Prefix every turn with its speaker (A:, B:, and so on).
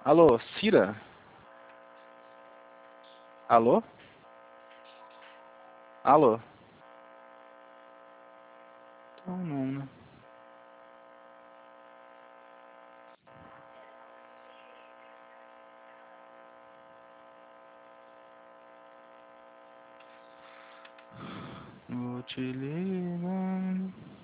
A: Alô, Cira? Alô? Alô? Então não, né? Vou te ligar.